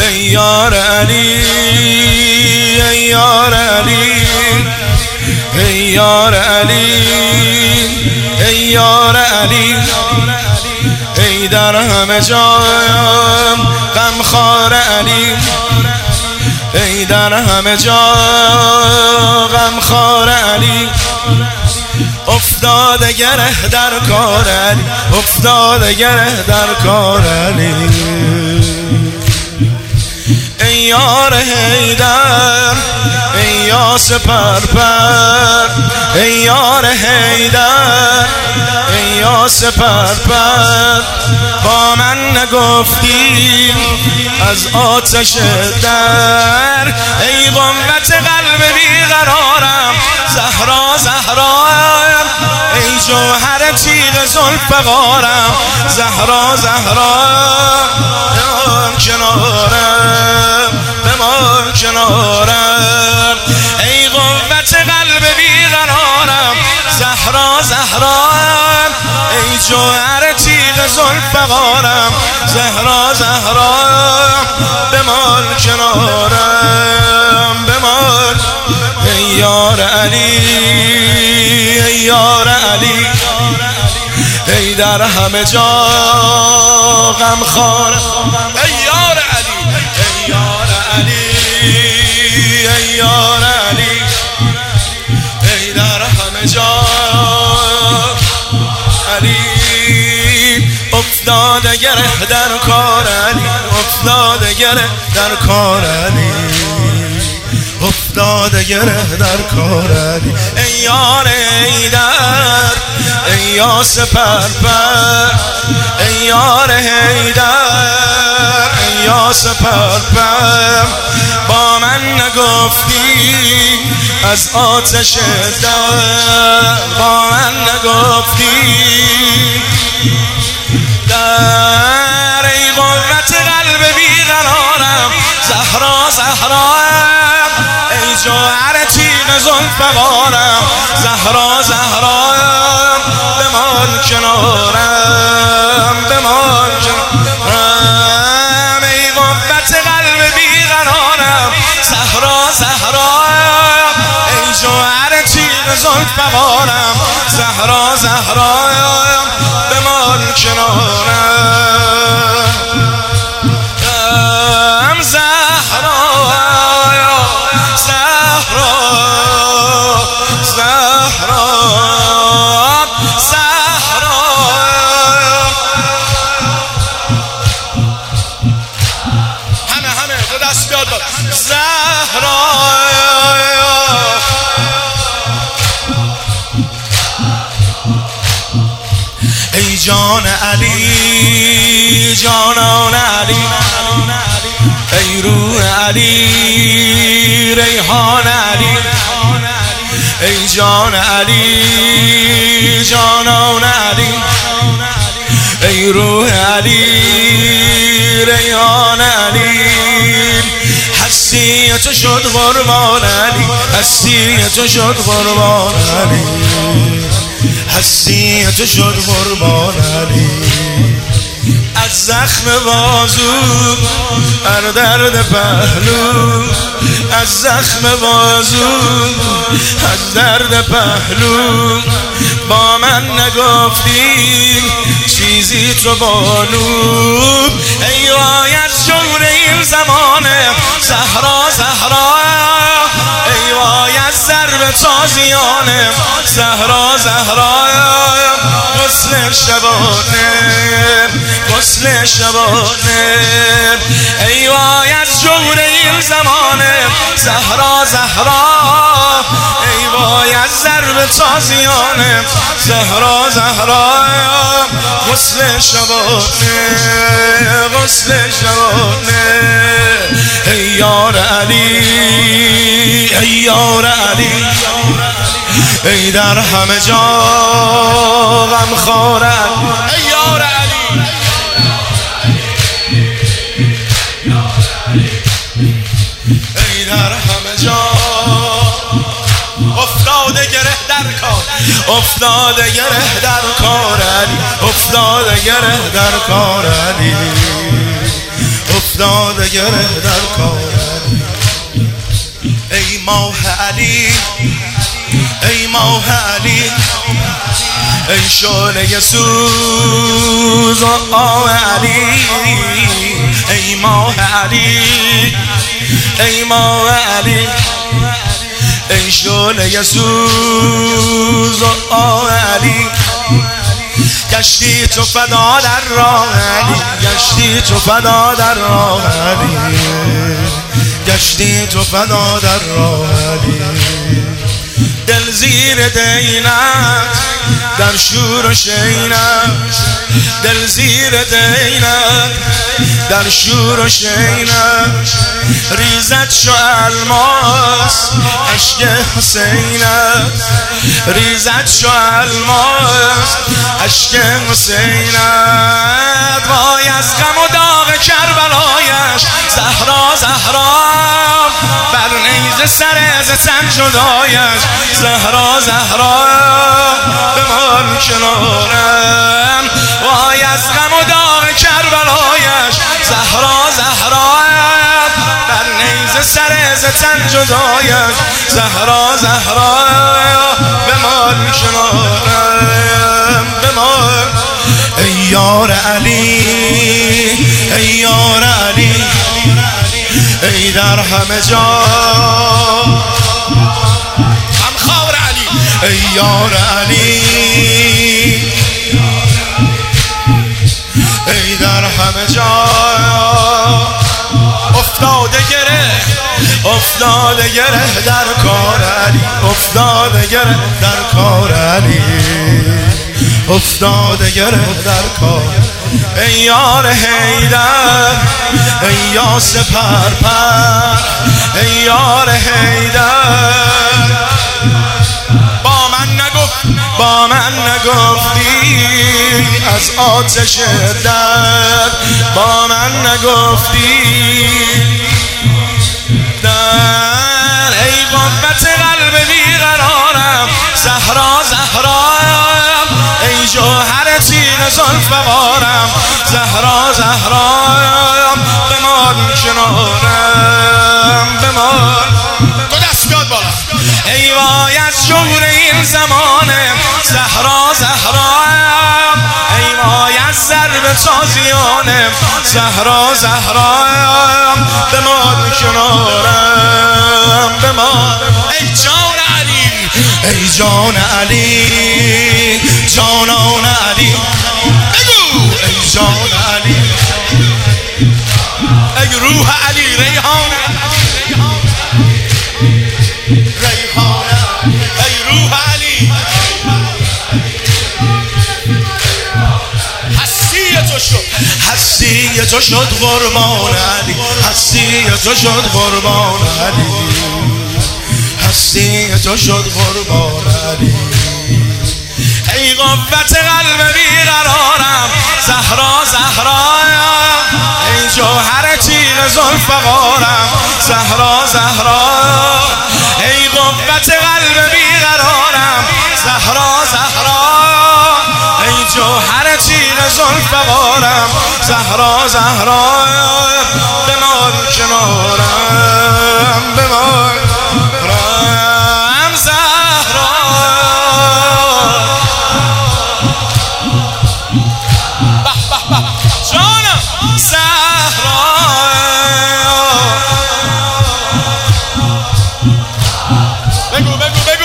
ای یار علی ای یار علی ای یار علی ای یار علی ای در همه جایم غمخوار علی ای در همه جا غمخوار علی افتاده گره در کار علی افتاده گره در کار علی ای یار حیدر ای یاس پرپر ای یار حیدر ای یاس پرپر با من نگفتی از آتش در ای قوت قلب بیقرارم زهرا زهرا ای جوهر تیغ ذوالفقارم زهرا زهرا بمان کنارم بمان کنارم ای قوت قلب بیقرارم زهرا زهرا ای جوهر تیغ ذوالفقارم زهرا زهرا بمان کنارم بمان ای یار علی ای یار علی ای در همه جا غمخوار ای یار علی ای یار علی ای یار علی ای در همه جا علی افتاده گره در کار علی افتاده گره در کار علی افتاده گره در کار علی ای یار حیدر ای یاس پرپر ای یار حیدر ای یاس پرپر با من نگفتی از آتش در با من نگفتی در ای قوت قلب بیقرارم زهرا زهرا ای جوهر تیغ ذوالفقارم زهرا زهرا بمان کنارم بمان کنارم ای قوت قلب بیقرارم زهرا زهرا ای جوهر تیغ ذوالفقارم زهرا زهرا بمان کنارم زهرا زهرا زهرا زهرا همه دو دست بیاد زهرا ای جان علی جانان علی ای روح علی ریحان علی ای جان علی جانان علی ای روح علی ریحان علی هستی تو شد قربان علی هستی تو شد قربان علی هستی تو شد قربان علی از زخم بازو هر درد پهلو از زخم بازو از درد پهلو با من نگفتی چیزی تو بانو ای وای از جور این زمانه زهرا زهرا ای وای از ضرب تازیانه زهرا زهرا غسل شبانه غسل شبانه ای وای از جور این زمانه زهرا زهرا ای وای از ضرب تازیانه زهرا زهرا غسل شبانه غسل شبانه ای یار علی ای یار علی ای در همه جا غمخوار ای یار علی ای در همه جا افتاده گره در کار افتاده گره در کار علی افتاده گره در کار علی افتاده گره در کار علی. ای ماه علی ای ماه علی ای شعله سوز آه علی. ای ماه علی ای ماه علی ای شعله سوز آه علی. گشتی تو فدا در راه علی، گشتی تو فدا در راه علی، گشتی تو فدا در راه علی. دل زیر دینت در شور و شینت، دل زیر دینت در شور و شینت. ریزت شو الماس عشق حسینت، ریزت شو الماس عشق حسینت. وای از غم و داغ کربلایش زهرا زهرا، بر نیزه سر ز تن جدایش زهرا زهرا. بمان کنارم وای از غم و داغ کربلایش زهرا زهرا، بر نیزه سر ز تن جدایش زهرا زهرا. بمان کنارم بمان. ای یار علی ای یار علی ای در همه جا هم خاور علی. ای یار علی ای در همه جا افتاده گره، افتاده گره در کار علی، افتاده گره در کار علی، افتاده گره در کار. ای یار حیدر ای یاس پرپر ای یار حیدر، با من نگفتی از آتش درد، با من نگفتی در. ای قوت قلب بیقرارم زهرا زهرا، ای جوهر تیغ زلفقارم زهرا زهرا. بمان کنارم بمان. دو دست بیاد بالا. ای وای از جور این زمانه زهرا زهرا، ای وای از ضرب تازیانه زهرا زهرا. بمان کنارم بمان. ای جان علی ای جان علی جانان علی، بگو ای جان علی ای روح علی ریحان ریحان ای روح علی. هستی تو شد، هستی تو شد قربان علی، هستی تو شد قربان علی، هستی تو شد قربان علی. ای قوت قلب بیقرارم زهرا زهرا، ای جوهر تیغ زلفقارم زهرا زهرا. ای قوت قلب بیقرارم زهرا زهرا، ای جوهر تیغ زلفقارم زهرا زهرا. بمان کنارم بمان زهرا. جانم زهرا. بگو بگو بگو